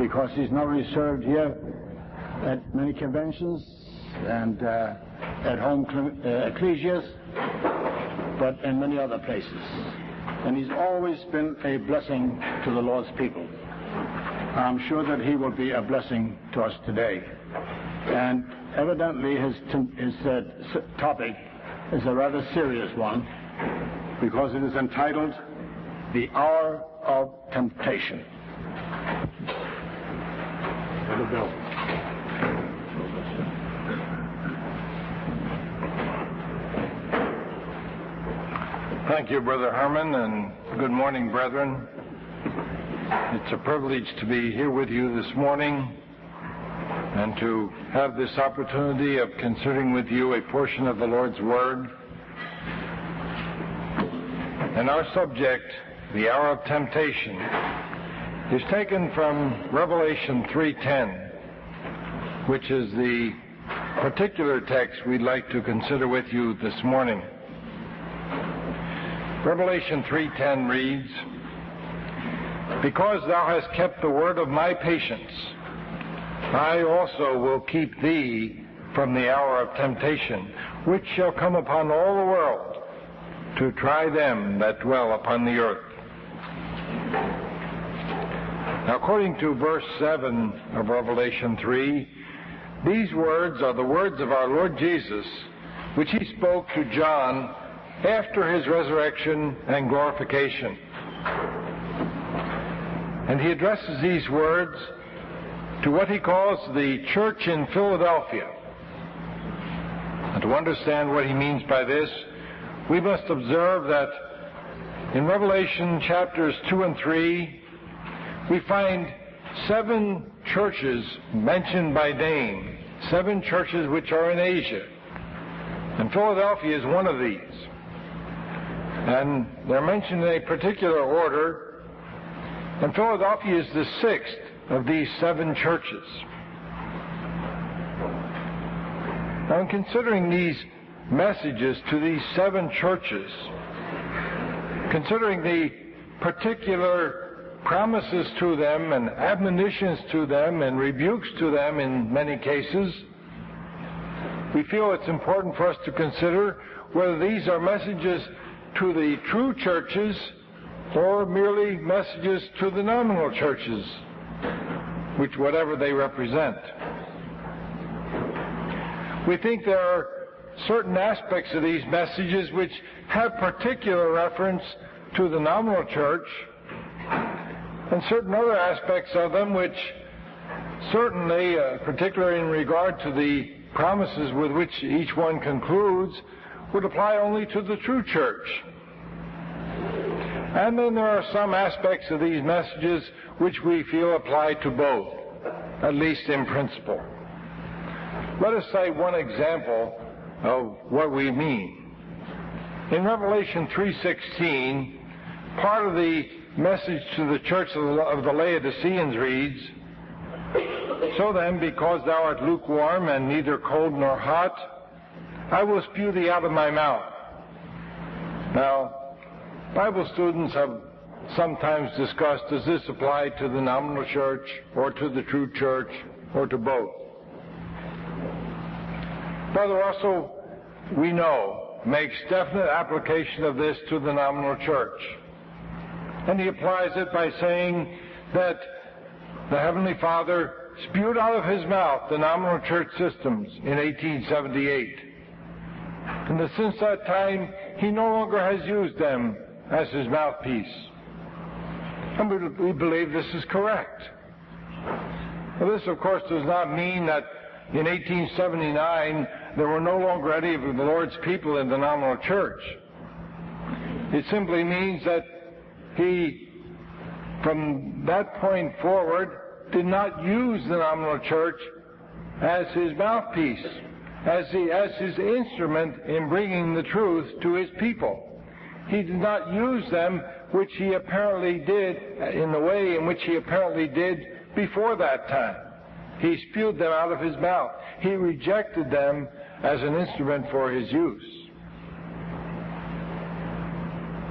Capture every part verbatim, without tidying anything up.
because he's not only served here at many conventions and uh, at home uh, ecclesias, but in many other places. And he's always been a blessing to the Lord's people. I'm sure that he will be a blessing to us today. And evidently his, his uh, topic is a rather serious one, because it is entitled, The Hour of Temptation. Brother Bill. Thank you, Brother Herman, and good morning, brethren. It's a privilege to be here with you this morning and to have this opportunity of considering with you a portion of the Lord's Word. And our subject, the hour of temptation, is taken from Revelation three ten, which is the particular text we'd like to consider with you this morning. Revelation three ten reads, Because thou hast kept the word of my patience, I also will keep thee from the hour of temptation, which shall come upon all the world, to try them that dwell upon the earth. Now, according to verse seven of Revelation three, these words are the words of our Lord Jesus, which he spoke to John after his resurrection and glorification. And he addresses these words to what he calls the church in Philadelphia. And to understand what he means by this, we must observe that in Revelation chapters two and three, we find seven churches mentioned by name, seven churches which are in Asia. And Philadelphia is one of these. And they're mentioned in a particular order, and Philadelphia is the sixth of these seven churches. Now, in considering these messages to these seven churches, considering the particular promises to them and admonitions to them and rebukes to them in many cases, we feel it's important for us to consider whether these are messages to the true churches or merely messages to the nominal churches, which whatever they represent. We think there are certain aspects of these messages which have particular reference to the nominal church, and certain other aspects of them which certainly, uh, particularly in regard to the promises with which each one concludes, would apply only to the true church. And then there are some aspects of these messages which we feel apply to both, at least in principle. Let us cite one example of what we mean. In Revelation three sixteen, part of the message to the church of the Laodiceans reads, So then, because thou art lukewarm and neither cold nor hot, I will spew thee out of my mouth. Now, Bible students have sometimes discussed, does this apply to the nominal church or to the true church or to both? Brother Russell, we know, makes definite application of this to the nominal church. And he applies it by saying that the Heavenly Father spewed out of his mouth the nominal church systems in eighteen seventy-eight. And that since that time, he no longer has used them as his mouthpiece. And we, we believe this is correct. Well, this, of course, does not mean that in eighteen seventy-nine there were no longer any of the Lord's people in the nominal church. It simply means that he, from that point forward, did not use the nominal church as his mouthpiece, as, the, as his instrument in bringing the truth to his people. He did not use them, which he apparently did, in the way in which he apparently did before that time. He spewed them out of his mouth. He rejected them as an instrument for his use.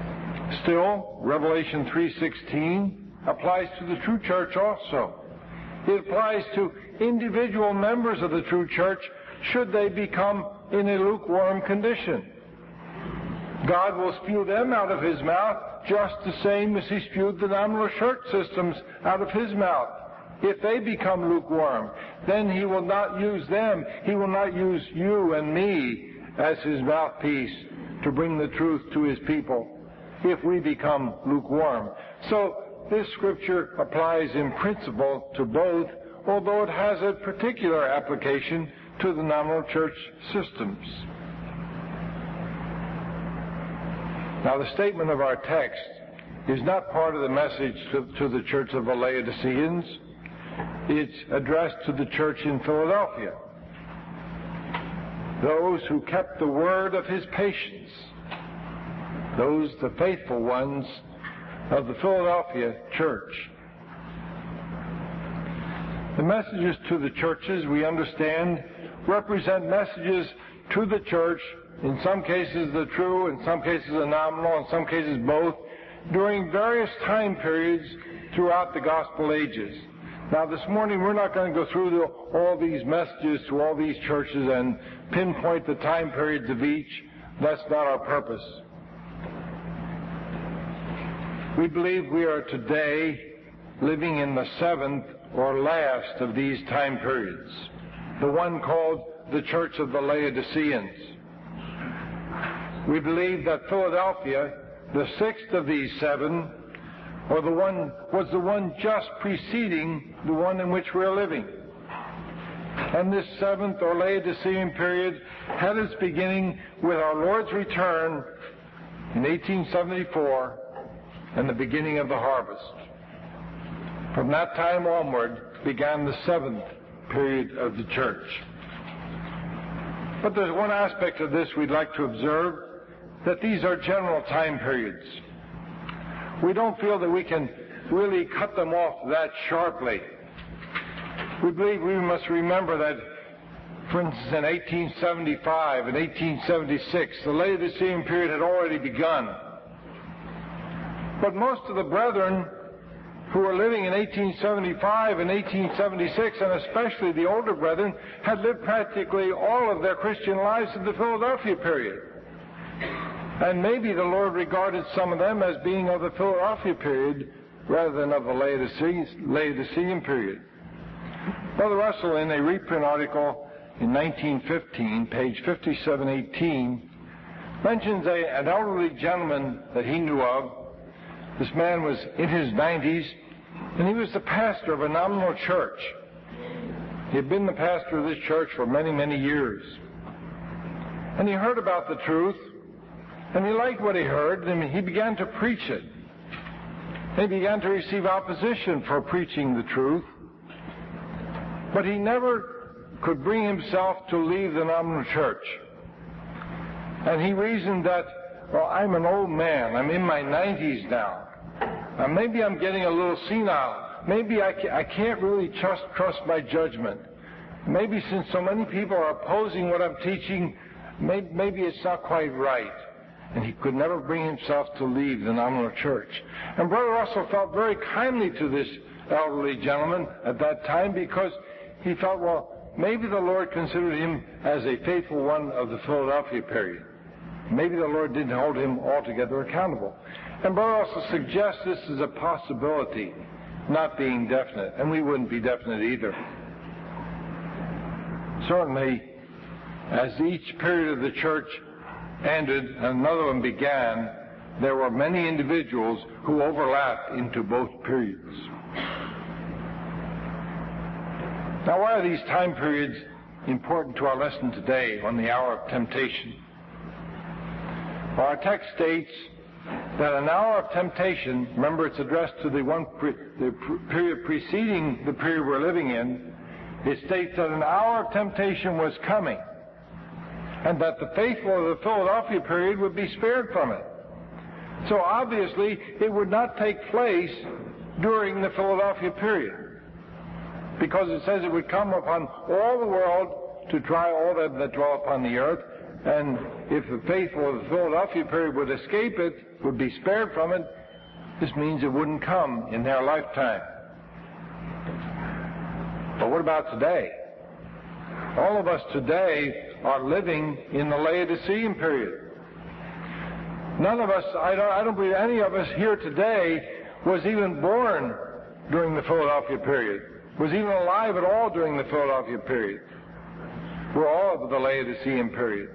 Still, Revelation three sixteen applies to the true church also. It applies to individual members of the true church should they become in a lukewarm condition. God will spew them out of his mouth just the same as he spewed the nominal church systems out of his mouth. If they become lukewarm, then he will not use them. He will not use you and me as his mouthpiece to bring the truth to his people if we become lukewarm. So this scripture applies in principle to both, although it has a particular application to the nominal church systems. Now, the statement of our text is not part of the message to, to the church of the Laodiceans. It's addressed to the church in Philadelphia, those who kept the word of his patience, those, the faithful ones of the Philadelphia church. The messages to the churches, we understand, represent messages to the church, in some cases the true, in some cases the nominal, in some cases both, during various time periods throughout the gospel ages. Now this morning we're not going to go through the, all these messages to all these churches and pinpoint the time periods of each. That's not our purpose. We believe we are today living in the seventh or last of these time periods, the one called the Church of the Laodiceans. We believe that Philadelphia, the sixth of these seven, or the one was the one just preceding the one in which we are living. And this seventh or Laodicean period had its beginning with our Lord's return in eighteen seventy-four and the beginning of the harvest. From that time onward began the seventh period of the church. But there's one aspect of this we'd like to observe, that these are general time periods. We don't feel that we can really cut them off that sharply. We believe we must remember that, for instance, in eighteen seventy-five and eighteen seventy-six, the Laodicean period had already begun. But most of the brethren who were living in eighteen seventy-five and eighteen seventy-six, and especially the older brethren, had lived practically all of their Christian lives in the Philadelphia period. And maybe the Lord regarded some of them as being of the Philadelphia period rather than of the Laodicean period. Brother Russell, in a reprint article in nineteen fifteen, page fifty-seven eighteen, mentions a, an elderly gentleman that he knew of. This man was in his nineties, and he was the pastor of a nominal church. He had been the pastor of this church for many, many years. And he heard about the truth, and he liked what he heard, and he began to preach it. He began to receive opposition for preaching the truth, but he never could bring himself to leave the nominal church. And he reasoned that, well, I'm an old man. I'm in my nineties now. Uh, maybe I'm getting a little senile. Maybe I, ca- I can't really trust, trust my judgment. Maybe since so many people are opposing what I'm teaching, maybe, maybe it's not quite right. And he could never bring himself to leave the nominal church. And Brother Russell felt very kindly to this elderly gentleman at that time, because he felt, well, maybe the Lord considered him as a faithful one of the Philadelphia period. Maybe the Lord didn't hold him altogether accountable. And Brother Russell suggests this is a possibility, not being definite, and we wouldn't be definite either. Certainly, as each period of the church ended and another one began, there were many individuals who overlapped into both periods. Now, why are these time periods important to our lesson today on the hour of temptation? Well, our text states that an hour of temptation, remember it's addressed to the one pre- the period preceding the period we're living in, it states that an hour of temptation was coming, and that the faithful of the Philadelphia period would be spared from it. So obviously, it would not take place during the Philadelphia period, because it says it would come upon all the world to try all them that dwell upon the earth, and if the faithful of the Philadelphia period would escape it, would be spared from it, this means it wouldn't come in their lifetime. But what about today? All of us today are living in the Laodicean period. None of us, I don't, I don't believe any of us here today was even born during the Philadelphia period, was even alive at all during the Philadelphia period. We're all of the Laodicean period.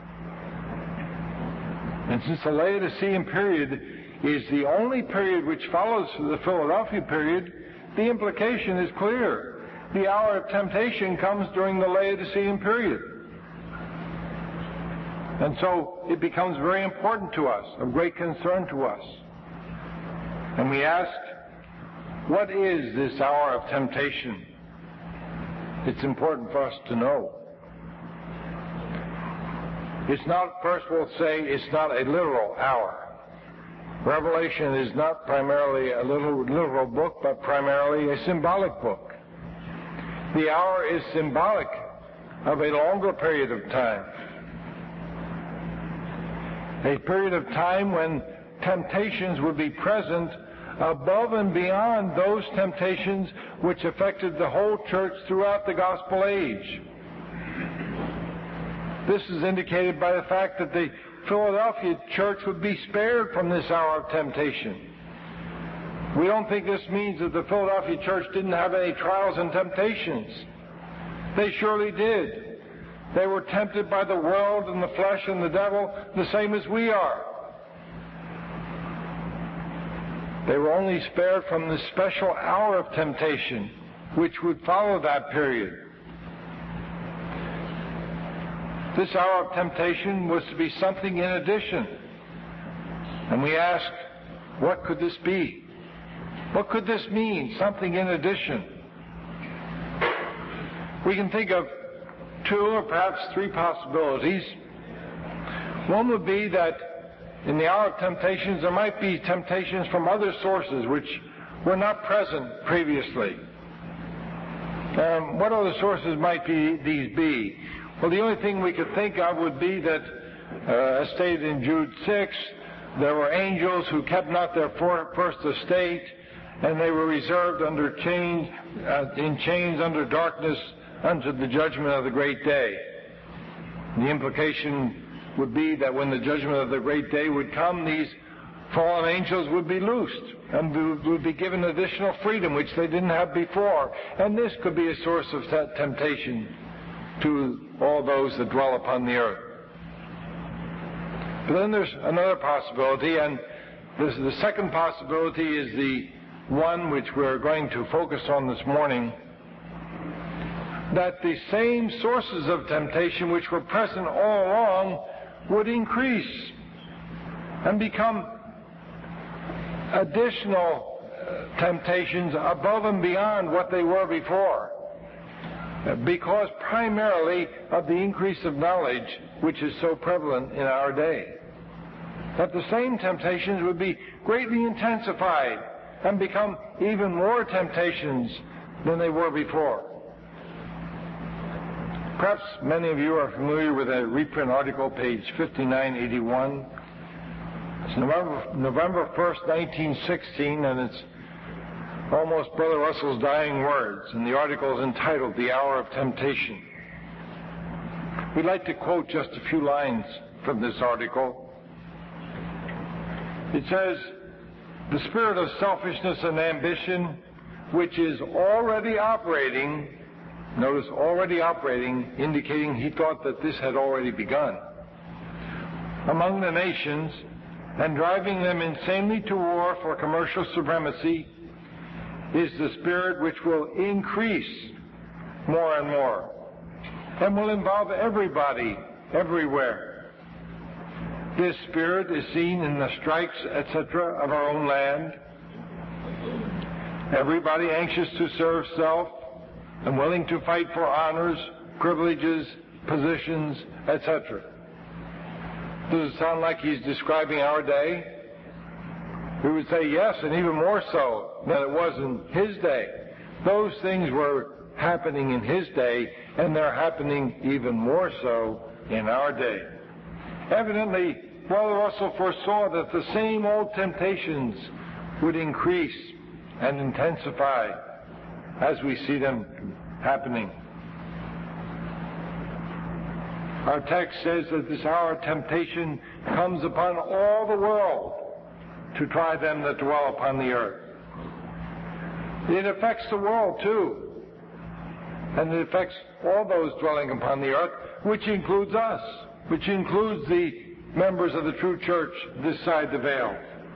And since the Laodicean period is the only period which follows the Philadelphia period, the implication is clear. The hour of temptation comes during the Laodicean period. And so it becomes very important to us, of great concern to us. And we ask, what is this hour of temptation? It's important for us to know. It's not, first we'll say, it's not a literal hour. Revelation is not primarily a little literal book, but primarily a symbolic book. The hour is symbolic of a longer period of time. A period of time when temptations would be present above and beyond those temptations which affected the whole church throughout the gospel age. This is indicated by the fact that the Philadelphia church would be spared from this hour of temptation. We don't think this means that the Philadelphia church didn't have any trials and temptations. They surely did. They were tempted by the world and the flesh and the devil the same as we are. They were only spared from the special hour of temptation which would follow that period. This hour of temptation was to be something in addition. And we ask, what could this be? What could this mean, something in addition? We can think of two or perhaps three possibilities. One would be that in the hour of temptations there might be temptations from other sources which were not present previously. Um, what other sources might be, these be? Well, the only thing we could think of would be that, uh, as stated in Jude six, there were angels who kept not their for, first estate, and they were reserved under chains, uh, in chains under darkness unto the judgment of the great day. The implication would be that when the judgment of the great day would come, these fallen angels would be loosed and would be given additional freedom which they didn't have before. And this could be a source of temptation to all those that dwell upon the earth. But then there's another possibility, and this, the second possibility is the one which we're going to focus on this morning, that the same sources of temptation which were present all along would increase and become additional uh, temptations above and beyond what they were before, uh, because primarily of the increase of knowledge which is so prevalent in our day. That the same temptations would be greatly intensified and become even more temptations than they were before. Perhaps many of you are familiar with a reprint article, page fifty-nine eighty-one. It's November, November first, nineteen sixteen, and it's almost Brother Russell's dying words, and the article is entitled, "The Hour of Temptation." We'd like to quote just a few lines from this article. It says, "The spirit of selfishness and ambition, which is already operating," notice already operating, indicating he thought that this had already begun, "among the nations, and driving them insanely to war for commercial supremacy, is the spirit which will increase more and more, and will involve everybody, everywhere. This spirit is seen in the strikes, et cetera, of our own land. Everybody anxious to serve self and willing to fight for honors, privileges, positions, et cetera" Does it sound like he's describing our day? We would say yes, and even more so than it was in his day. Those things were happening in his day, and they're happening even more so in our day. Evidently, Brother Russell foresaw that the same old temptations would increase and intensify as we see them happening. Our text says that this hour of temptation comes upon all the world to try them that dwell upon the earth. It affects the world too. And it affects all those dwelling upon the earth, which includes us, which includes the members of the true church this side the veil.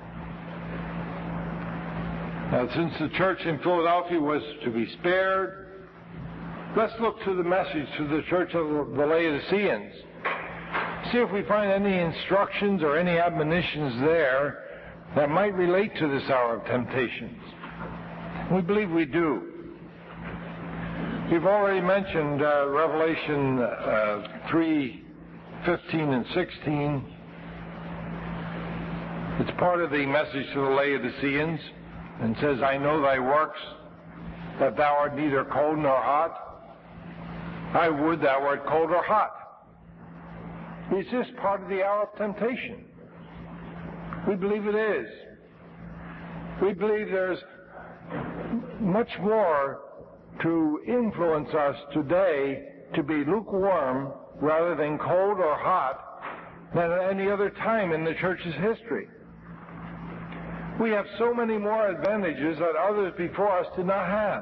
Now, since the church in Philadelphia was to be spared, let's look to the message to the church of the Laodiceans. See if we find any instructions or any admonitions there that might relate to this hour of temptations. We believe we do. We've already mentioned uh, Revelation uh, three, fifteen and sixteen. It's part of the message to the Laodiceans, and says, I know thy works, that thou art neither cold nor hot. I would thou art cold or hot. Is this part of the hour of temptation? We believe it is. We believe there's much more to influence us today to be lukewarm rather than cold or hot than at any other time in the church's history. We have so many more advantages that others before us did not have.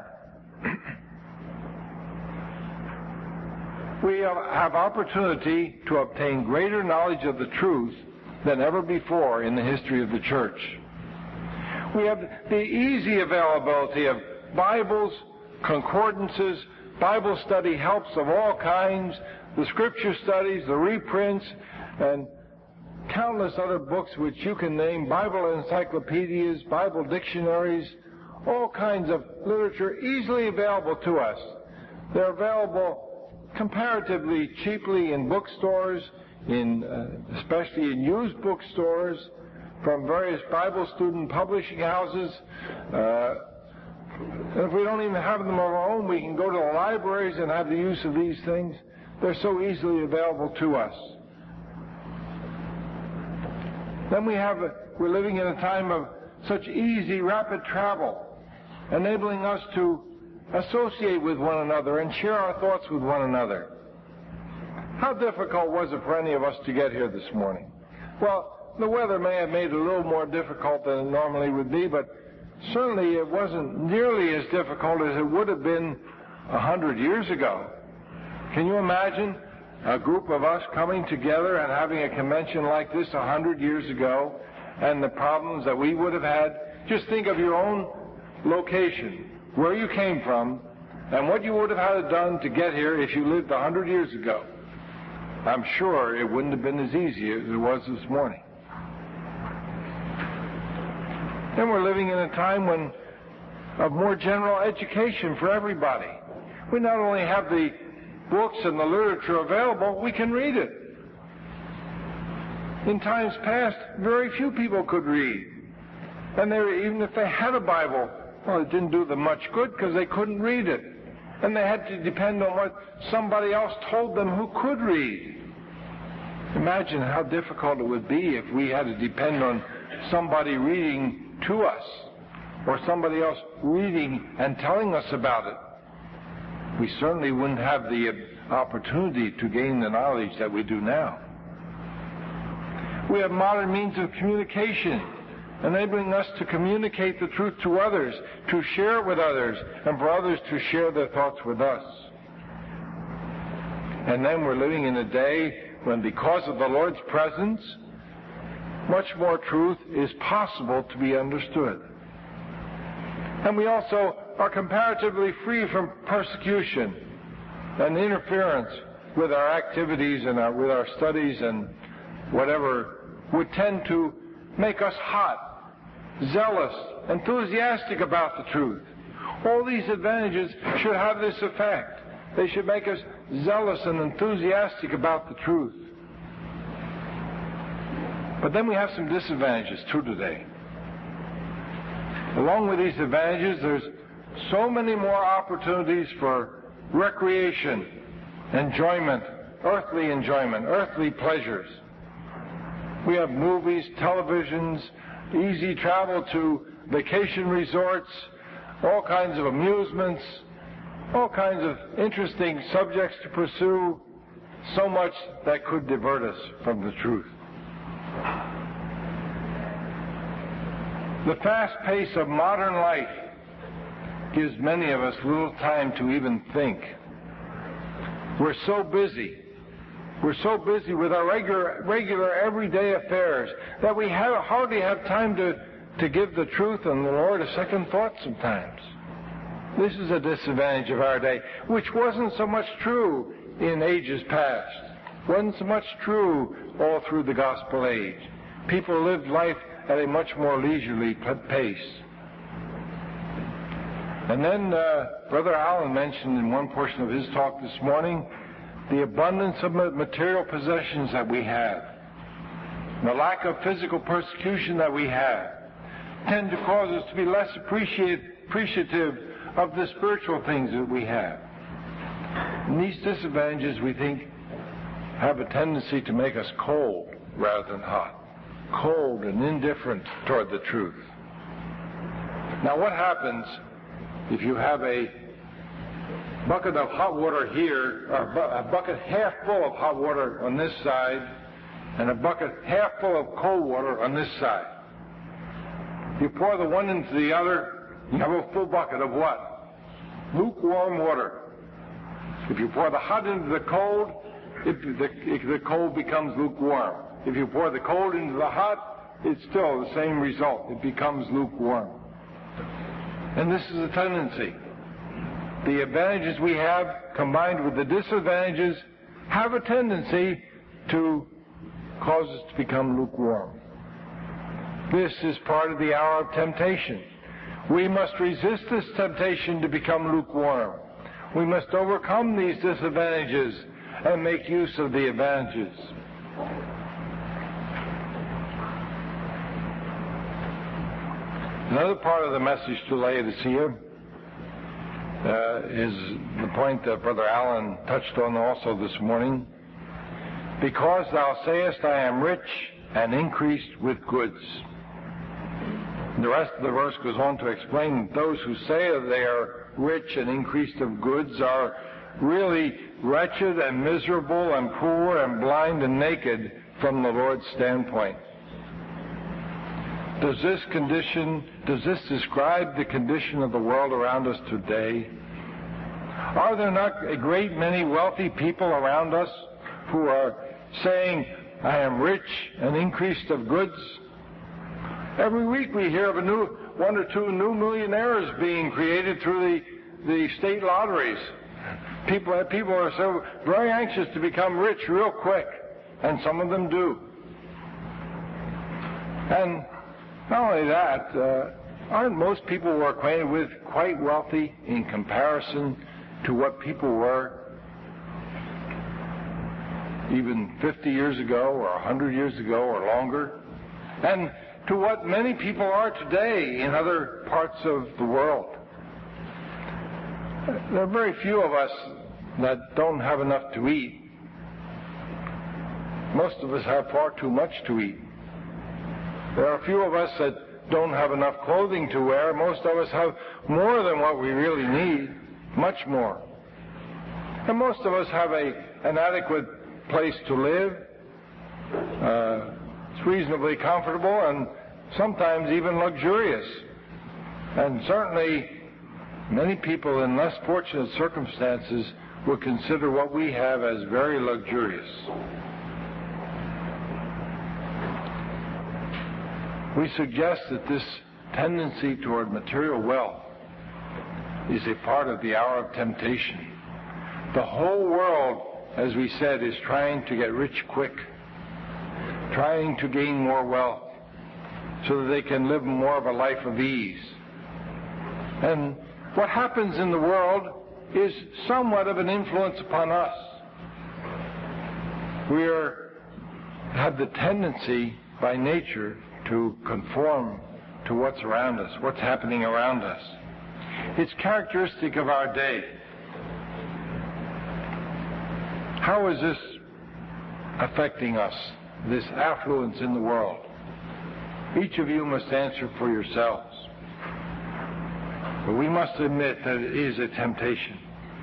We have opportunity to obtain greater knowledge of the truth than ever before in the history of the church. We have the easy availability of Bibles, concordances, Bible study helps of all kinds, the scripture studies, the reprints, and countless other books which you can name, Bible encyclopedias, Bible dictionaries, all kinds of literature easily available to us. They're available comparatively cheaply in bookstores, in uh, especially in used bookstores, from various Bible student publishing houses. Uh, if we don't even have them of our own, we can go to the libraries and have the use of these things. They're so easily available to us. Then we have, a, we're living in a time of such easy, rapid travel, enabling us to associate with one another and share our thoughts with one another. How difficult was it for any of us to get here this morning? Well, the weather may have made it a little more difficult than it normally would be, but certainly it wasn't nearly as difficult as it would have been a hundred years ago. Can you imagine a group of us coming together and having a convention like this a hundred years ago and the problems that we would have had? Just think of your own location, where you came from, and what you would have had done to get here if you lived a hundred years ago. I'm sure it wouldn't have been as easy as it was this morning. And we're living in a time when of more general education for everybody. We not only have the books and the literature available, we can read it. In times past, very few people could read. And they were, even if they had a Bible, well, it didn't do them much good because they couldn't read it. And they had to depend on what somebody else told them who could read. Imagine how difficult it would be if we had to depend on somebody reading to us, or somebody else reading and telling us about it. We certainly wouldn't have the opportunity to gain the knowledge that we do now. We have modern means of communication, enabling us to communicate the truth to others, to share it with others, and for others to share their thoughts with us. And then we're living in a day when, because of the Lord's presence, much more truth is possible to be understood. And we also are comparatively free from persecution and interference with our activities and our, with our studies and whatever would tend to make us hot, zealous, enthusiastic about the truth. All these advantages should have this effect. They should make us zealous and enthusiastic about the truth. But then we have some disadvantages too today. Along with these advantages, there's so many more opportunities for recreation, enjoyment, earthly enjoyment, earthly pleasures. We have movies, televisions, easy travel to vacation resorts, all kinds of amusements, all kinds of interesting subjects to pursue, so much that could divert us from the truth. The fast pace of modern life gives many of us little time to even think. We're so busy. We're so busy with our regular, regular everyday affairs that we have, hardly have time to, to give the truth and the Lord a second thought sometimes. This is a disadvantage of our day, which wasn't so much true in ages past. Wasn't so much true all through the gospel age. People lived life at a much more leisurely pace. And then uh, Brother Allen mentioned in one portion of his talk this morning the abundance of material possessions that we have, the lack of physical persecution that we have, tend to cause us to be less appreciative of the spiritual things that we have. And these disadvantages, we think, have a tendency to make us cold rather than hot, cold and indifferent toward the truth. Now, what happens if you have a bucket of hot water here, or a bucket half full of hot water on this side, and a bucket half full of cold water on this side? You pour the one into the other, you have a full bucket of what? Lukewarm water. If you pour the hot into the cold, it, the, it, the cold becomes lukewarm. If you pour the cold into the hot, it's still the same result. It becomes lukewarm. And this is a tendency. The advantages we have combined with the disadvantages have a tendency to cause us to become lukewarm. This is part of the hour of temptation. We must resist this temptation to become lukewarm. We must overcome these disadvantages and make use of the advantages. Another part of the message to Laodicea uh, is the point that Brother Allen touched on also this morning. Because thou sayest, I am rich and increased with goods. The rest of the verse goes on to explain that those who say that they are rich and increased of goods are really wretched and miserable and poor and blind and naked from the Lord's standpoint. Does this condition, does this describe the condition of the world around us today? Are there not a great many wealthy people around us who are saying, I am rich and increased of goods? Every week we hear of a new, one or two new millionaires being created through the, the state lotteries. People, people are so very anxious to become rich real quick, and some of them do. And not only that, uh, aren't most people we're acquainted with quite wealthy in comparison to what people were even fifty years ago or one hundred years ago or longer? And to what many people are today in other parts of the world. There are very few of us that don't have enough to eat. Most of us have far too much to eat. There are a few of us that don't have enough clothing to wear. Most of us have more than what we really need, much more. And most of us have a, an adequate place to live. Uh, it's reasonably comfortable and sometimes even luxurious. And certainly many people in less fortunate circumstances would consider what we have as very luxurious. We suggest that this tendency toward material wealth is a part of the hour of temptation. The whole world, as we said, is trying to get rich quick, trying to gain more wealth so that they can live more of a life of ease. And what happens in the world is somewhat of an influence upon us. We are, have the tendency by nature to conform to what's around us, what's happening around us. It's characteristic of our day. How is this affecting us, this affluence in the world? Each of you must answer for yourselves. But we must admit that it is a temptation.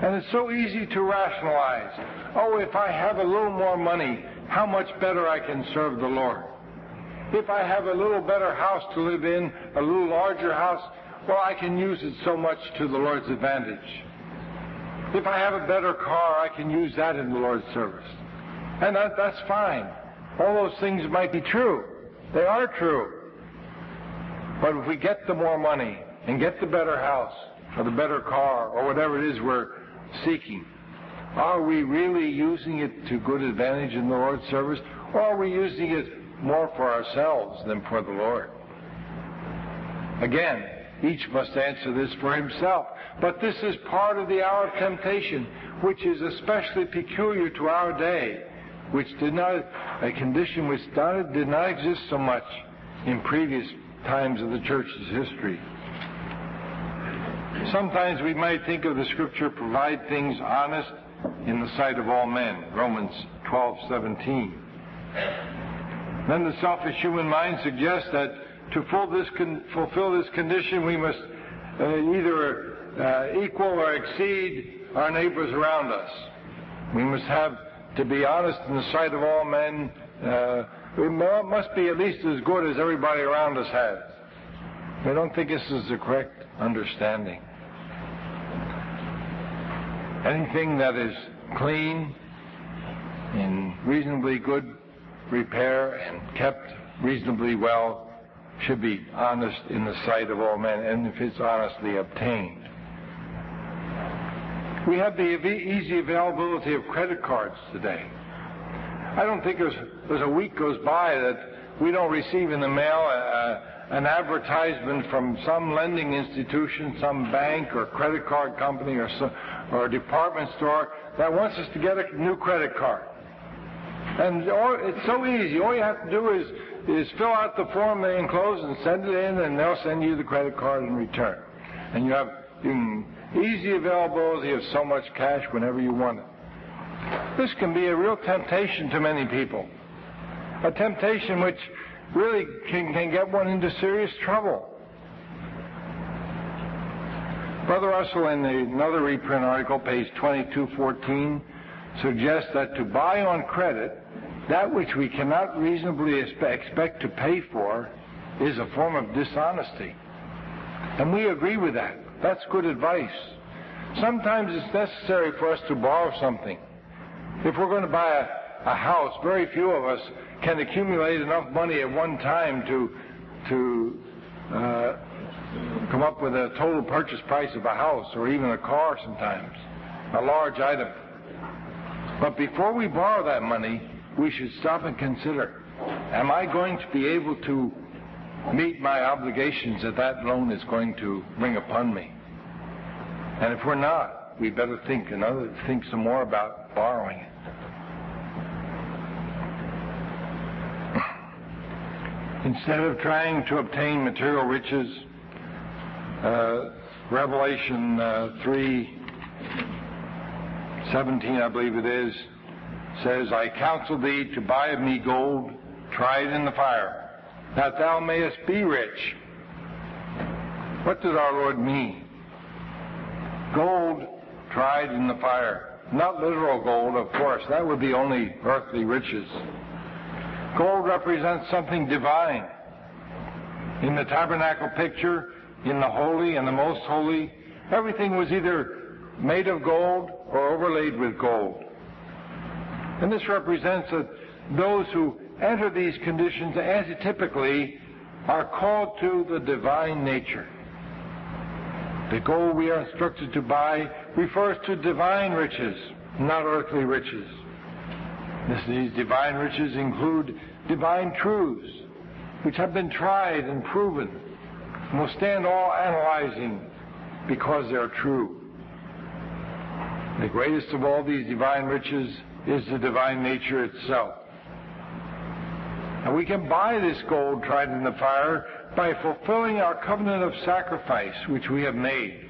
And it's so easy to rationalize. Oh, if I have a little more money, how much better I can serve the Lord. If I have a little better house to live in, a little larger house, well, I can use it so much to the Lord's advantage. If I have a better car, I can use that in the Lord's service. And that, that's fine. All those things might be true. They are true. But if we get the more money and get the better house or the better car or whatever it is we're seeking, are we really using it to good advantage in the Lord's service, or are we using it more for ourselves than for the Lord? Again, each must answer this for himself. But this is part of the hour of temptation, which is especially peculiar to our day, which did not, a condition which did not exist so much in previous times of the church's history. Sometimes we might think of the Scripture, provide things honest in the sight of all men, Romans twelve seventeen. Then the selfish human mind suggests that to fulfill this, con- fulfill this condition, we must uh, either uh, equal or exceed our neighbors around us. We must have to be honest in the sight of all men. Uh, we must be at least as good as everybody around us has. I don't think this is the correct understanding. Anything that is clean, in reasonably good repair, and kept reasonably well should be honest in the sight of all men, and if it's honestly obtained. We have the easy availability of credit cards today. I don't think there's, there's a week goes by that we don't receive in the mail a, a, an advertisement from some lending institution, some bank or credit card company or, some, or a department store that wants us to get a new credit card. And all, it's so easy. All you have to do is, is fill out the form they enclose and send it in, and they'll send you the credit card in return. And you have you can, easy availability of so much cash whenever you want it. This can be a real temptation to many people. A temptation which really can, can get one into serious trouble. Brother Russell, in another reprint article, page twenty-two fourteen, suggests that to buy on credit that which we cannot reasonably expect to pay for is a form of dishonesty. And we agree with that. That's good advice. Sometimes it's necessary for us to borrow something. If we're going to buy a, a house, very few of us can accumulate enough money at one time to to uh, come up with a total purchase price of a house or even a car sometimes, a large item. But before we borrow that money, we should stop and consider, am I going to be able to meet my obligations that that loan is going to bring upon me? And if we're not, we better think another, think some more about borrowing it. Instead of trying to obtain material riches, uh, Revelation uh, three seventeen, I believe it is, says, I counsel thee to buy of me gold tried in the fire, that thou mayest be rich. What did our Lord mean? Gold tried in the fire. Not literal gold, of course. That would be only earthly riches. Gold represents something divine. In the tabernacle picture, in the holy and the most holy, everything was either made of gold or overlaid with gold. And this represents that those who enter these conditions antitypically are called to the divine nature. The gold we are instructed to buy refers to divine riches, not earthly riches. This, these divine riches include divine truths, which have been tried and proven, and will stand all analyzing because they're true. The greatest of all these divine riches is the divine nature itself. And we can buy this gold tried in the fire by fulfilling our covenant of sacrifice which we have made.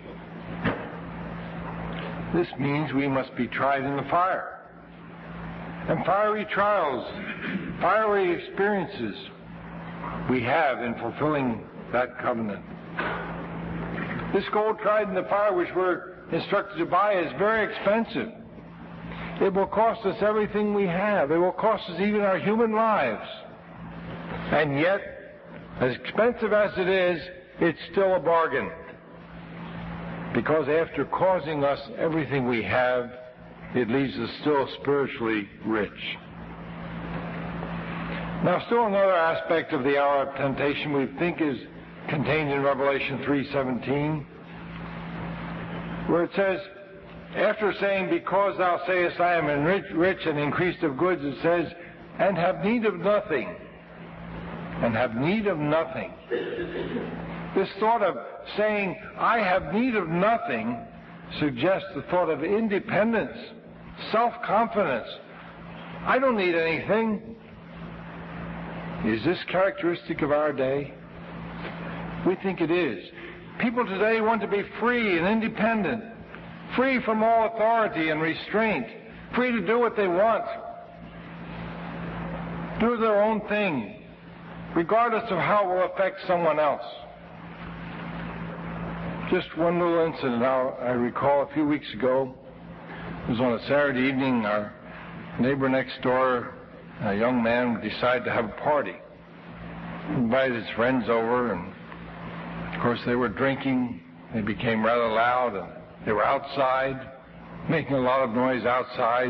This means we must be tried in the fire. And fiery trials, fiery experiences we have in fulfilling that covenant. This gold tried in the fire which we're instructed to buy is very expensive. It will cost us everything we have. It will cost us even our human lives. And yet, as expensive as it is, it's still a bargain. Because after causing us everything we have, it leaves us still spiritually rich. Now, still another aspect of the hour of temptation we think is contained in Revelation three seventeen, where it says, after saying, because thou sayest, I am enriched, rich and increased of goods, it says, and have need of nothing. And have need of nothing. This thought of saying, I have need of nothing, suggests the thought of independence, self-confidence. I don't need anything. Is this characteristic of our day? We think it is. People today want to be free and independent, free from all authority and restraint, free to do what they want, do their own thing, regardless of how it will affect someone else. Just one little incident I recall a few weeks ago. It was on a Saturday evening. Our neighbor next door, a young man, decided to have a party. He invited his friends over, and of course they were drinking. They became rather loud, and they were outside, making a lot of noise outside.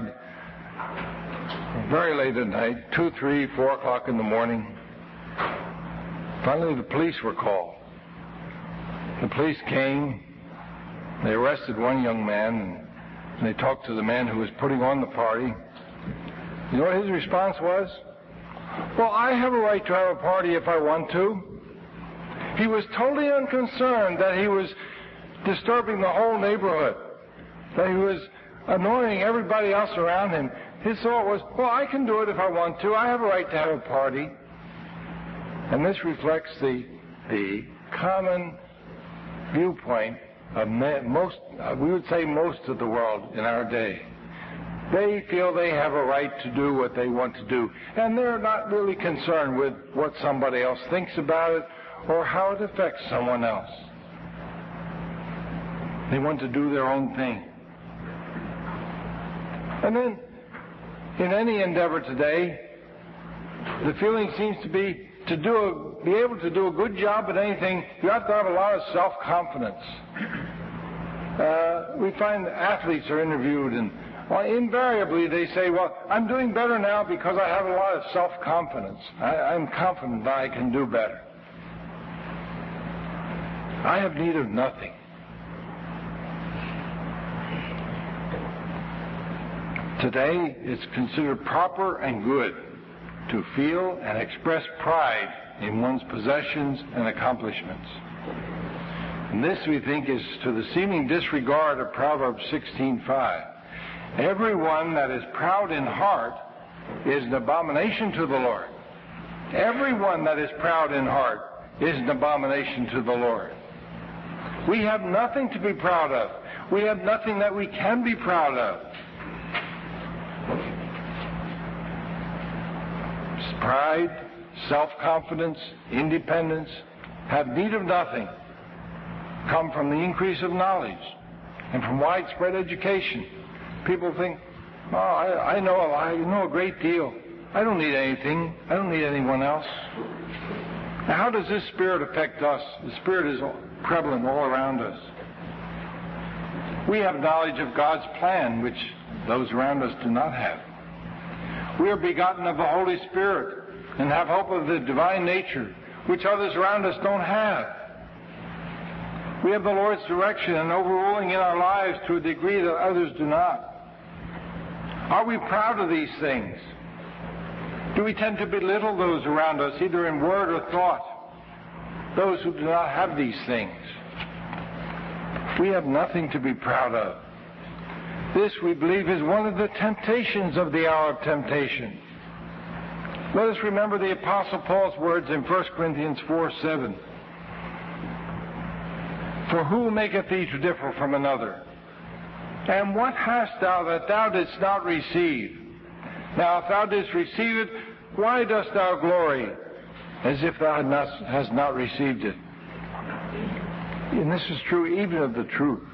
Very late at night, two, three, four o'clock in the morning. Finally, the police were called. The police came. They arrested one young man, and they talked to the man who was putting on the party. You know what his response was? Well, I have a right to have a party if I want to. He was totally unconcerned that he was disturbing the whole neighborhood, that he was annoying everybody else around him. His thought was, well, I can do it if I want to. I have a right to have a party. And this reflects the, the common viewpoint of most, we would say most of the world in our day. They feel they have a right to do what they want to do, and they're not really concerned with what somebody else thinks about it or how it affects someone else. They want to do their own thing. And then, in any endeavor today, the feeling seems to be to do a, be able to do a good job at anything, you have to have a lot of self-confidence. Uh, we find athletes are interviewed, and well, invariably they say, well, I'm doing better now because I have a lot of self-confidence. I, I'm confident that I can do better. I have need of nothing. Today, it's considered proper and good to feel and express pride in one's possessions and accomplishments. And this, we think, is to the seeming disregard of Proverbs sixteen five. Everyone that is proud in heart is an abomination to the Lord. Everyone that is proud in heart is an abomination to the Lord. We have nothing to be proud of. We have nothing that we can be proud of. Pride, self-confidence, independence have need of nothing, come from the increase of knowledge and from widespread education. People think, oh, I, I know I know a great deal. I don't need anything. I don't need anyone else. Now, how does this spirit affect us? The spirit is prevalent all around us. We have knowledge of God's plan, which those around us do not have. We are begotten of the Holy Spirit and have hope of the divine nature, which others around us don't have. We have the Lord's direction and overruling in our lives to a degree that others do not. Are we proud of these things? Do we tend to belittle those around us, either in word or thought, those who do not have these things? We have nothing to be proud of. This, we believe, is one of the temptations of the hour of temptation. Let us remember the Apostle Paul's words in First Corinthians four seven. For who maketh thee to differ from another? And what hast thou that thou didst not receive? Now, if thou didst receive it, why dost thou glory, as if thou had not, hast not received it? And this is true even of the truth.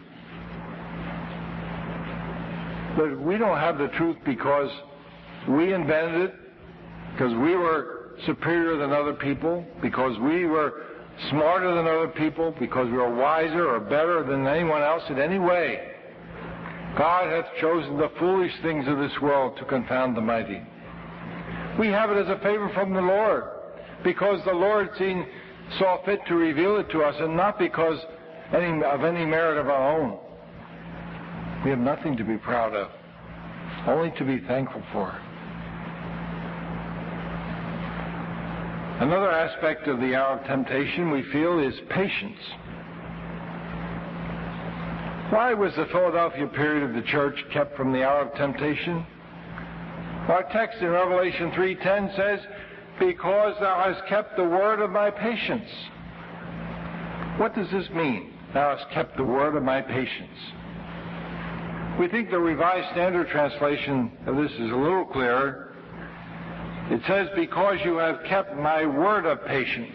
But we don't have the truth because we invented it, because we were superior than other people, because we were smarter than other people, because we were wiser or better than anyone else in any way. God hath chosen the foolish things of this world to confound the mighty. We have it as a favor from the Lord, because the Lord seen, saw fit to reveal it to us, and not because any, of any merit of our own. We have nothing to be proud of, only to be thankful for. Another aspect of the hour of temptation we feel is patience. Why was the Philadelphia period of the church kept from the hour of temptation? Our text in Revelation three ten says, because thou hast kept the word of my patience. What does this mean? Thou hast kept the word of my patience. We think the Revised Standard Translation of this is a little clearer. It says, because you have kept my word of patience.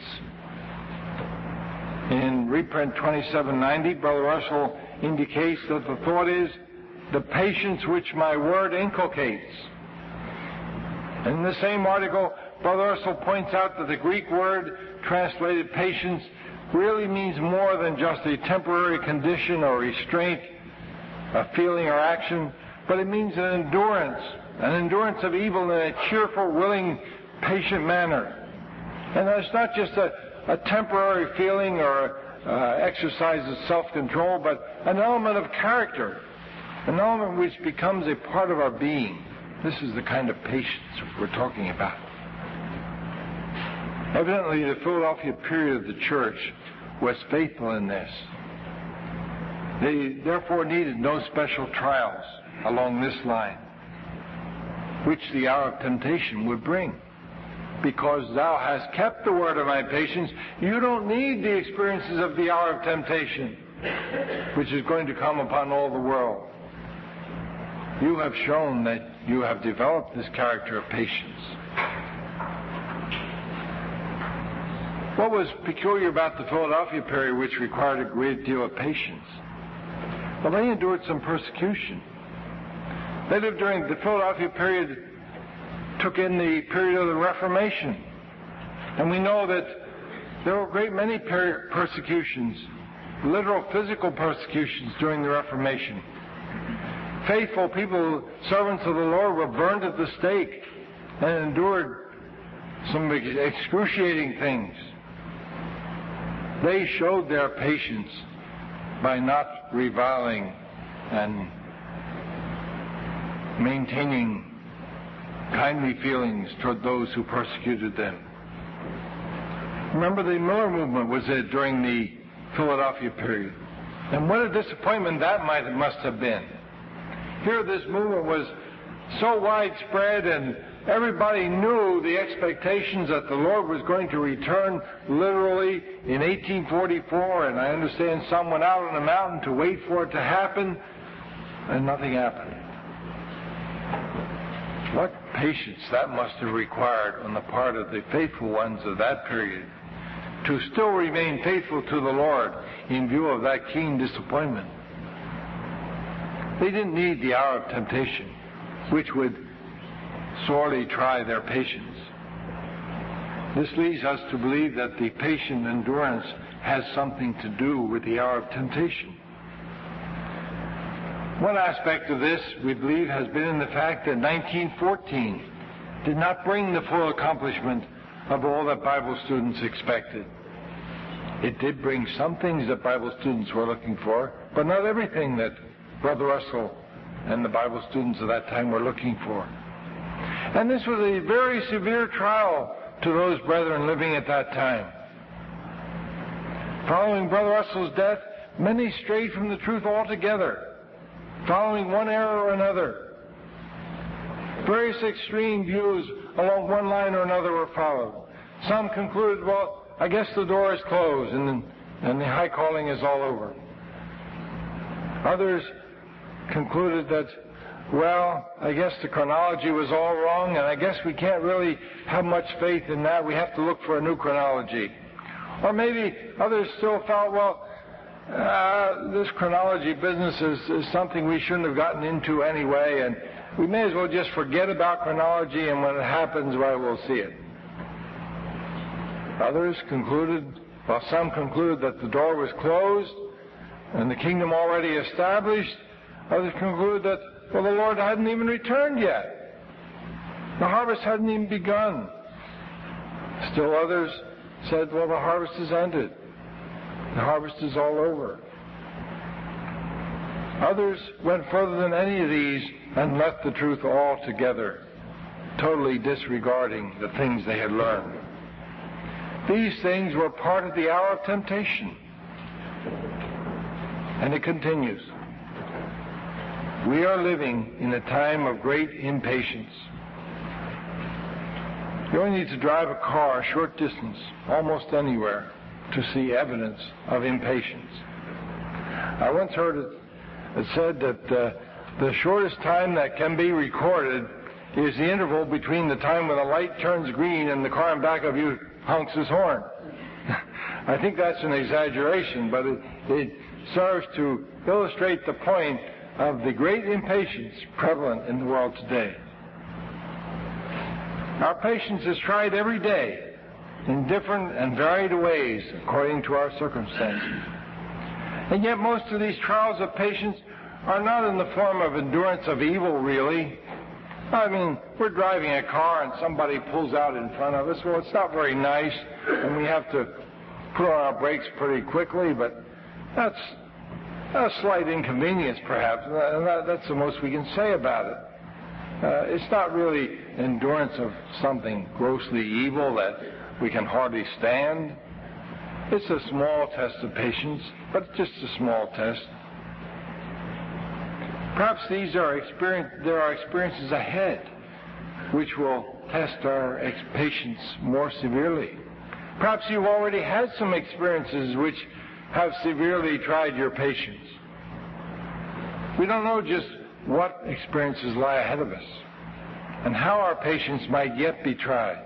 In reprint twenty-seven ninety, Brother Russell indicates that the thought is the patience which my word inculcates. In the same article, Brother Russell points out that the Greek word translated patience really means more than just a temporary condition or restraint, a feeling or action, but it means an endurance, an endurance of evil in a cheerful, willing, patient manner. And it's not just a, a temporary feeling or uh, exercise of self-control, but an element of character, an element which becomes a part of our being. This is the kind of patience we're talking about. Evidently, the Philadelphia period of the church was faithful in this. They therefore needed no special trials along this line, which the hour of temptation would bring. Because thou hast kept the word of my patience, you don't need the experiences of the hour of temptation, which is going to come upon all the world. You have shown that you have developed this character of patience. What was peculiar about the Philadelphia period, which required a great deal of patience? Well, they endured some persecution. They lived during the Philadelphia period, took in the period of the Reformation. And we know that there were a great many per- persecutions, literal physical persecutions during the Reformation. Faithful people, servants of the Lord, were burned at the stake and endured some excruciating things. They showed their patience by not reviling and maintaining kindly feelings toward those who persecuted them. Remember, the Miller movement was it during the Philadelphia period. And what a disappointment that might must have been. Here this movement was so widespread, and everybody knew the expectations that the Lord was going to return literally in eighteen forty-four, and I understand some went out on the mountain to wait for it to happen, and nothing happened. What patience that must have required on the part of the faithful ones of that period to still remain faithful to the Lord in view of that keen disappointment. They didn't need the hour of temptation, which would sorely try their patience. This leads us to believe that the patient endurance has something to do with the hour of temptation. One aspect of this, we believe, has been in the fact that nineteen fourteen did not bring the full accomplishment of all that Bible students expected. It did bring some things that Bible students were looking for, but not everything that Brother Russell and the Bible students of that time were looking for. And this was a very severe trial to those brethren living at that time. Following Brother Russell's death, many strayed from the truth altogether, following one error or another. Various extreme views along one line or another were followed. Some concluded, well, I guess the door is closed and, and the high calling is all over. Others concluded that, well, I guess the chronology was all wrong, and I guess we can't really have much faith in that. We have to look for a new chronology. Or maybe others still felt, well, uh, this chronology business is, is something we shouldn't have gotten into anyway, and we may as well just forget about chronology, and when it happens, well, we'll see it. Others concluded, well, some concluded that the door was closed and the kingdom already established. Others concluded that, well, the Lord hadn't even returned yet. The harvest hadn't even begun. Still others said, well, the harvest is ended. The harvest is all over. Others went further than any of these and left the truth altogether, totally disregarding the things they had learned. These things were part of the hour of temptation. And it continues. We are living in a time of great impatience. You only need to drive a car a short distance, almost anywhere, to see evidence of impatience. I once heard it, it said that uh, the shortest time that can be recorded is the interval between the time when the light turns green and the car in back of you honks his horn. I think that's an exaggeration, but it, it serves to illustrate the point of the great impatience prevalent in the world today. Our patience is tried every day in different and varied ways according to our circumstances. And yet most of these trials of patience are not in the form of endurance of evil, really. I mean, we're driving a car and somebody pulls out in front of us. Well, it's not very nice, and we have to put on our brakes pretty quickly, but that's a slight inconvenience, perhaps. And that, that's the most we can say about it. Uh, it's not really endurance of something grossly evil that we can hardly stand. It's a small test of patience, but just a small test. Perhaps these are experience, there are experiences ahead which will test our patience more severely. Perhaps you've already had some experiences which have severely tried your patience. We don't know just what experiences lie ahead of us and how our patience might yet be tried.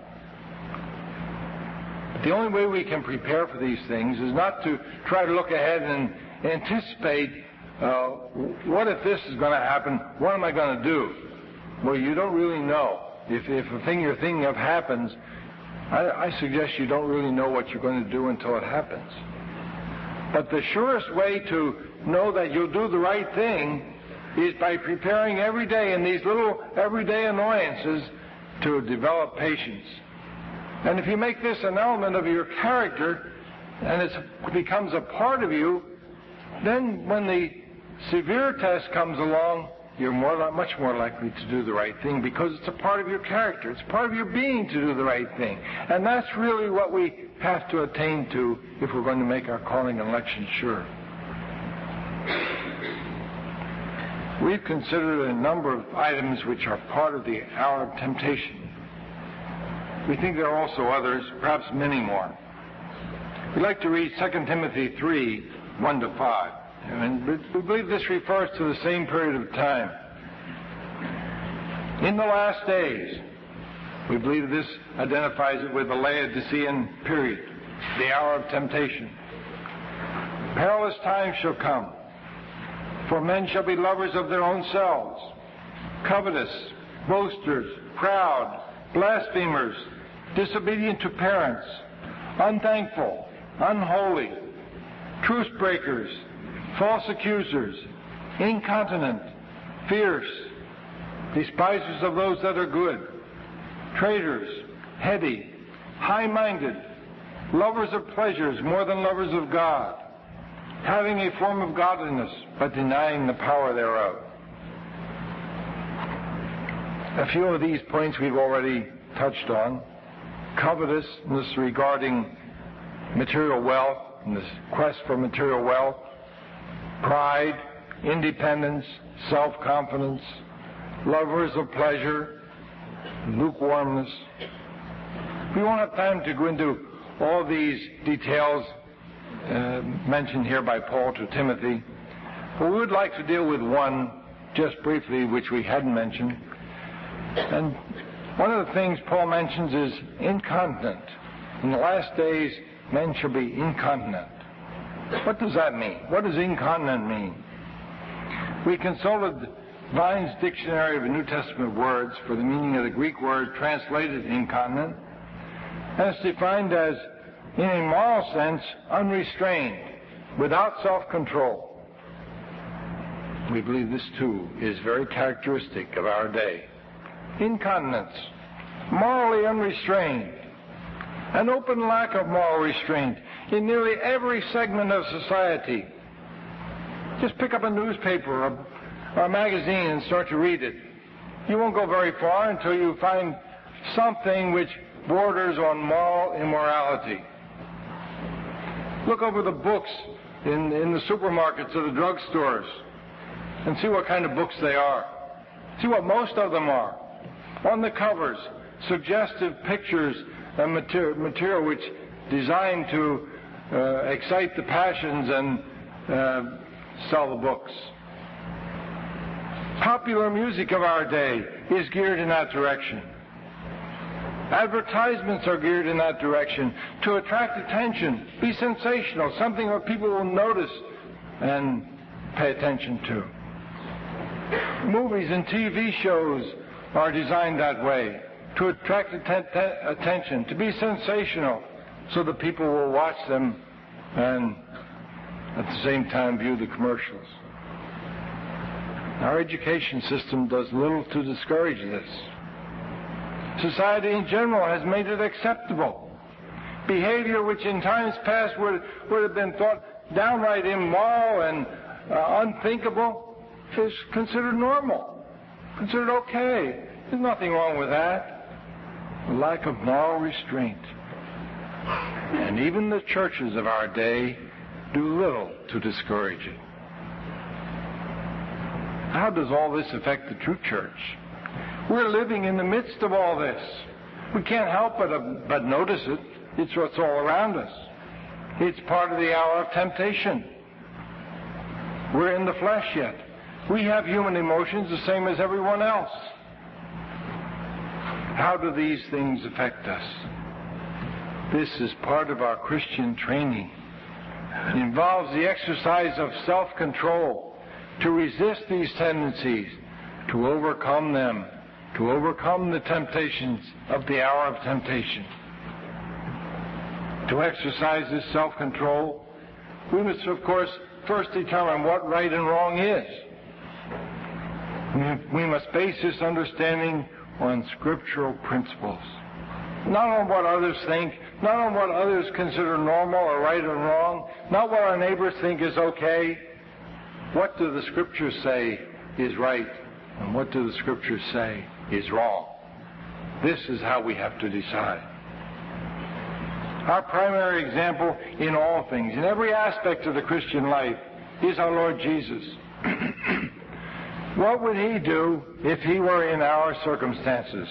But the only way we can prepare for these things is not to try to look ahead and anticipate, uh, what if this is going to happen? What am I going to do? Well, you don't really know. If, if the thing you're thinking of happens, I, I suggest you don't really know what you're going to do until it happens. But the surest way to know that you'll do the right thing is by preparing every day in these little everyday annoyances to develop patience. And if you make this an element of your character and it becomes a part of you, then when the severe test comes along, you're more, much more likely to do the right thing because it's a part of your character. It's part of your being to do the right thing. And that's really what we have to attain to if we're going to make our calling and election sure. We've considered a number of items which are part of the hour of temptation. We think there are also others, perhaps many more. We'd like to read Second Timothy three, one to five. And we believe this refers to the same period of time. In the last days, we believe this identifies it with the Laodicean period, the hour of temptation. Perilous times shall come, for men shall be lovers of their own selves, covetous, boasters, proud, blasphemers, disobedient to parents, unthankful, unholy, truce breakers, false accusers, incontinent, fierce, despisers of those that are good, traitors, heady, high-minded, lovers of pleasures more than lovers of God, having a form of godliness, but denying the power thereof. A few of these points we've already touched on. Covetousness regarding material wealth and this quest for material wealth, pride, independence, self-confidence, lovers of pleasure, lukewarmness. We won't have time to go into all these details uh, mentioned here by Paul to Timothy, but we would like to deal with one just briefly which we hadn't mentioned. And one of the things Paul mentions is incontinent. In the last days, men shall be incontinent. What does that mean? What does incontinent mean? We consulted Vine's Dictionary of New Testament Words for the meaning of the Greek word translated incontinent, and it's defined as, in a moral sense, unrestrained, without self-control. We believe this, too, is very characteristic of our day. Incontinence, morally unrestrained, an open lack of moral restraint in nearly every segment of society. Just pick up a newspaper or, or a magazine and start to read it. You won't go very far until you find something which borders on moral immorality. Look over the books in, in the supermarkets or the drugstores and see what kind of books they are. See what most of them are. On the covers, suggestive pictures and material, material which designed to uh, excite the passions and uh, sell the books. Popular music of our day is geared in that direction. Advertisements are geared in that direction to attract attention, be sensational, something that people will notice and pay attention to. Movies and T V shows are designed that way, to attract atten- attention, to be sensational, so that people will watch them and at the same time view the commercials. Our education system does little to discourage this. Society in general has made it acceptable. Behavior which in times past would, would have been thought downright immoral and uh, unthinkable is considered normal, considered okay. There's nothing wrong with that. A lack of moral restraint. And even the churches of our day do little to discourage it. How does all this affect the true church? We're living in the midst of all this. We can't help but, uh, but notice it. It's what's all around us. It's part of the hour of temptation. We're in the flesh yet. We have human emotions the same as everyone else. How do these things affect us? This is part of our Christian training. It involves the exercise of self-control to resist these tendencies, to overcome them, to overcome the temptations of the hour of temptation. To exercise this self-control, we must, of course, first determine what right and wrong is. We must base this understanding on scriptural principles. Not on what others think, not on what others consider normal or right or wrong, not what our neighbors think is okay. What do the scriptures say is right, and what do the scriptures say is wrong? This is how we have to decide. Our primary example in all things, in every aspect of the Christian life, is our Lord Jesus. What would he do if he were in our circumstances?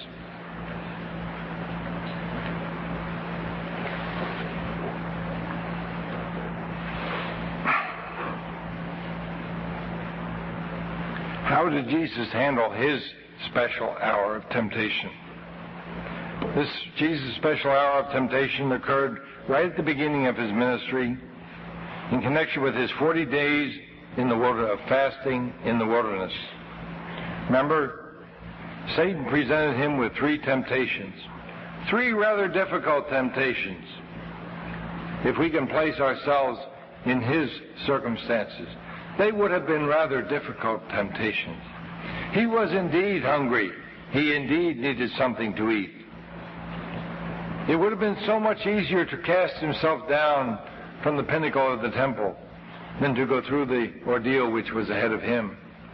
How did Jesus handle his special hour of temptation? This Jesus' special hour of temptation occurred right at the beginning of his ministry in connection with his forty days in the wilderness, of fasting in the wilderness. Remember, Satan presented him with three temptations, three rather difficult temptations. If we can place ourselves in his circumstances, they would have been rather difficult temptations. He was indeed hungry. He indeed needed something to eat. It would have been so much easier to cast himself down from the pinnacle of the temple than to go through the ordeal which was ahead of him.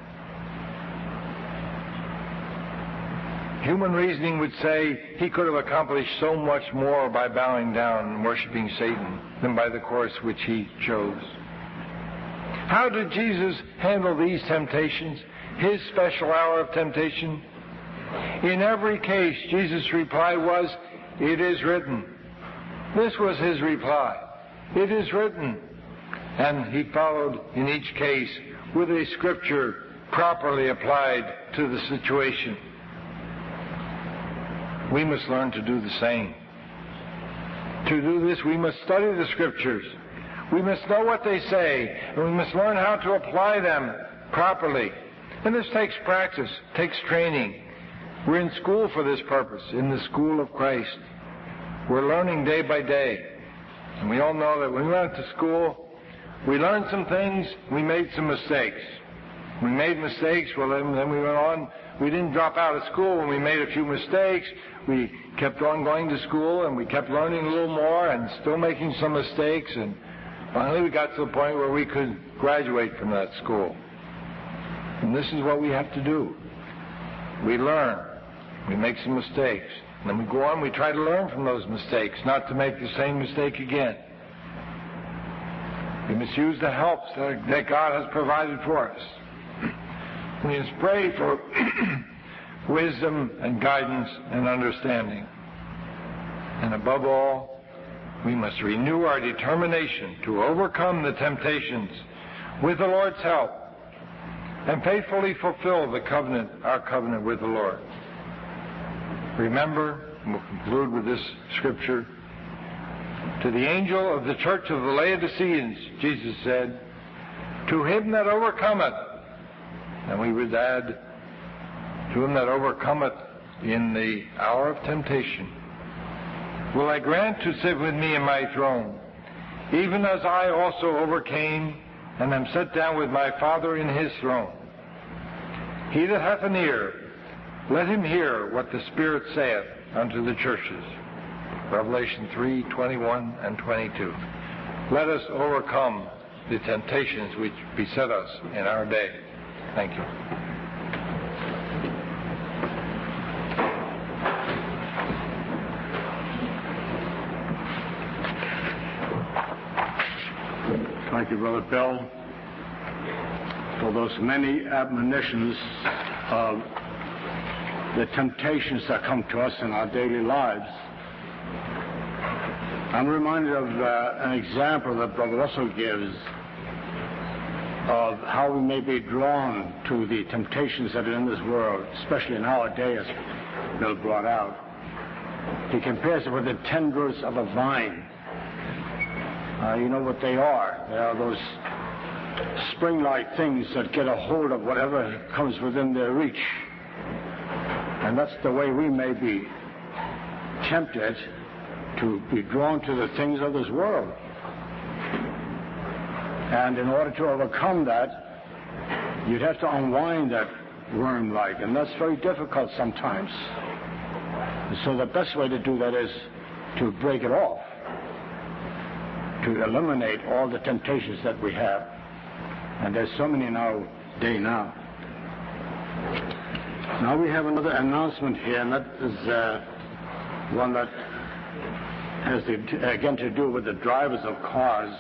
Human reasoning would say he could have accomplished so much more by bowing down and worshiping Satan than by the course which he chose. How did Jesus handle these temptations, his special hour of temptation? In every case, Jesus' reply was, "It is written." This was his reply. It is written. And he followed in each case with a scripture properly applied to the situation. We must learn to do the same. To do this, we must study the scriptures. We must know what they say, and we must learn how to apply them properly. And this takes practice, takes training. We're in school for this purpose, in the school of Christ. We're learning day by day. And we all know that when we went to school, we learned some things, we made some mistakes. We made mistakes, well then, then we went on. We didn't drop out of school when we made a few mistakes. We kept on going to school, and we kept learning a little more and still making some mistakes. And finally we got to the point where we could graduate from that school. And this is what we have to do. We learn. We make some mistakes. And then we go on, we try to learn from those mistakes, not to make the same mistake again. We must use the helps that, that God has provided for us. We must pray for wisdom and guidance and understanding. And above all, we must renew our determination to overcome the temptations with the Lord's help and faithfully fulfill the covenant, our covenant with the Lord. Remember, and we'll conclude with this scripture, to the angel of the church of the Laodiceans, Jesus said, to him that overcometh, and we would add, to him that overcometh in the hour of temptation, will I grant to sit with me in my throne, even as I also overcame, and am set down with my Father in his throne. He that hath an ear, let him hear what the Spirit saith unto the churches. Revelation three, twenty-one and twenty-two. Let us overcome the temptations which beset us in our day. Thank you. Thank you, Brother Bill, for those many admonitions of the temptations that come to us in our daily lives. I'm reminded of uh, an example that Brother Russell gives of how we may be drawn to the temptations that are in this world, especially in our day, as Bill brought out. He compares it with the tendrils of a vine. Uh, you know what they are. They are those spring-like things that get a hold of whatever comes within their reach. And that's the way we may be tempted to be drawn to the things of this world. And in order to overcome that, you'd have to unwind that worm-like, and that's very difficult sometimes. And so the best way to do that is to break it off, to eliminate all the temptations that we have. And there's so many in our day now. Now we have another announcement here, and that is uh, one that has to, again to do with the drivers of cars.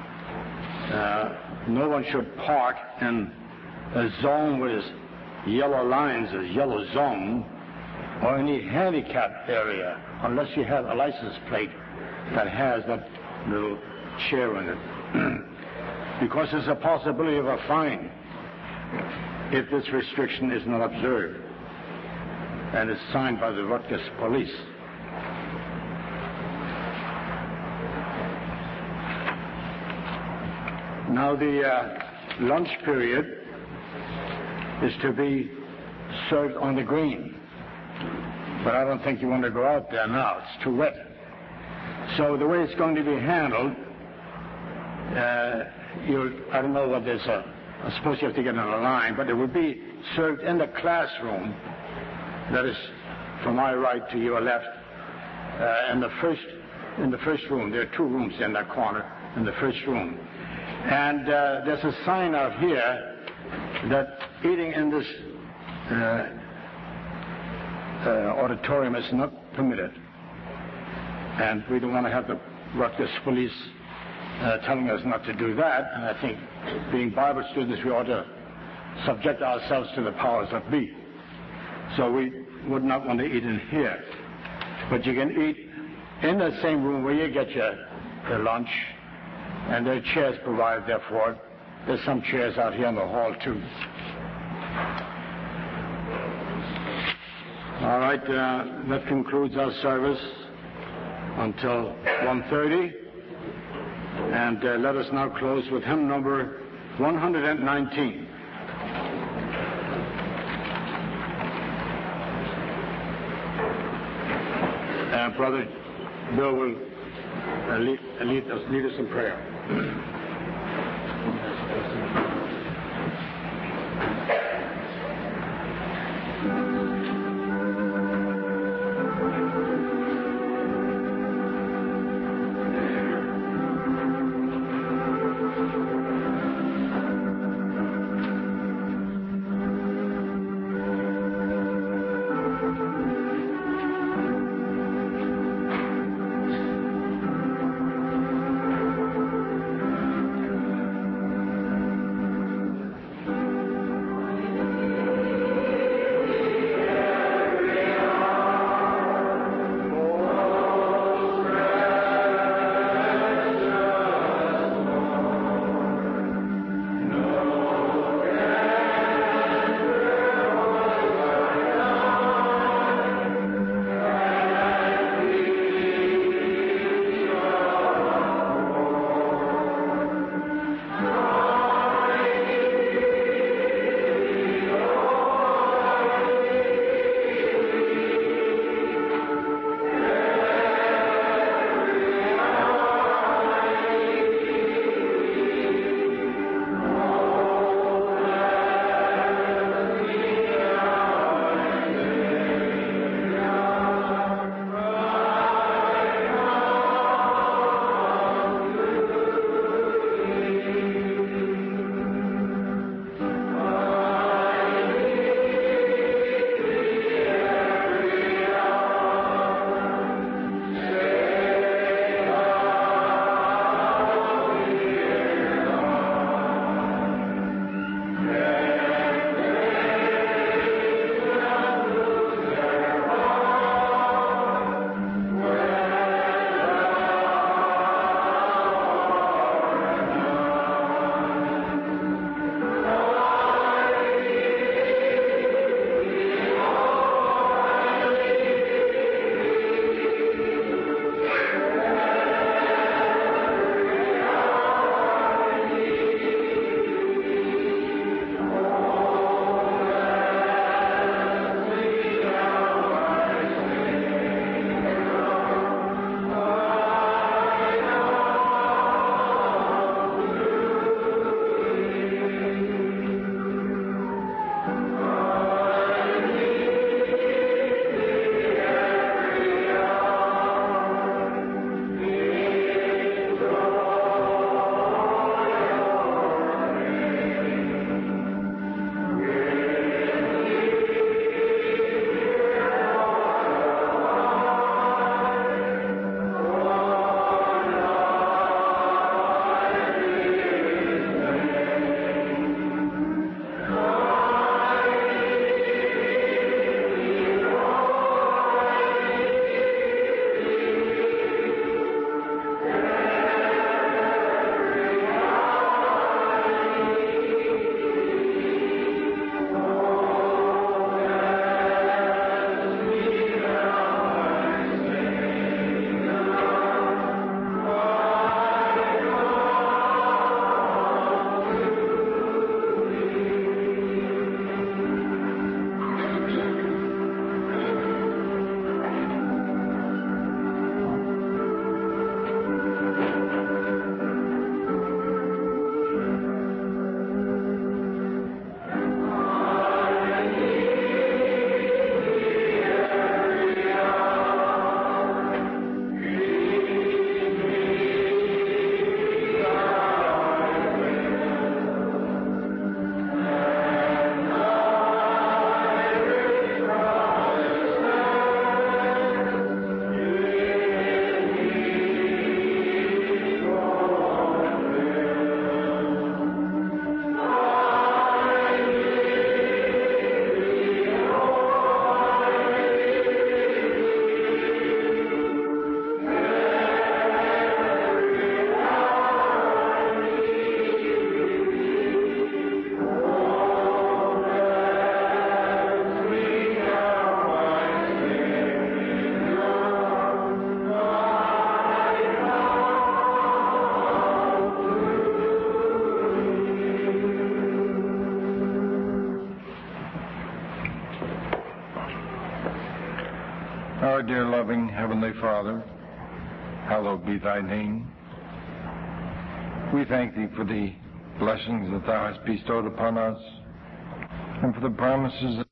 Uh, no one should park in a zone with yellow lines, a yellow zone, or any handicapped area, unless you have a license plate that has that little chair in it. Because there's a possibility of a fine if this restriction is not observed, and it's signed by the Rutgers police. Now the uh, lunch period is to be served on the green, but I don't think you want to go out there now. It's too wet. So the way it's going to be handled, uh, you I don't know what there's a I suppose you have to get in a line, but it would be served in the classroom. That is from my right to your left. Uh, in the first, in the first room, there are two rooms in that corner. In the first room, and uh, there's a sign out here that eating in this uh, uh, auditorium is not permitted, and we don't want to have the Rutgers police Uh, telling us not to do that. And I think, being Bible students, we ought to subject ourselves to the powers that be. So we would not want to eat in here. But you can eat in the same room where you get your, your lunch, and there are chairs provided there for it. There's some chairs out here in the hall, too. All right, uh, that concludes our service until one thirty. And uh, let us now close with hymn number one hundred nineteen. Uh, Brother Bill will uh, lead, uh, lead, us, lead us in prayer. Our dear loving Heavenly Father, hallowed be thy name. We thank thee for the blessings that thou hast bestowed upon us and for the promises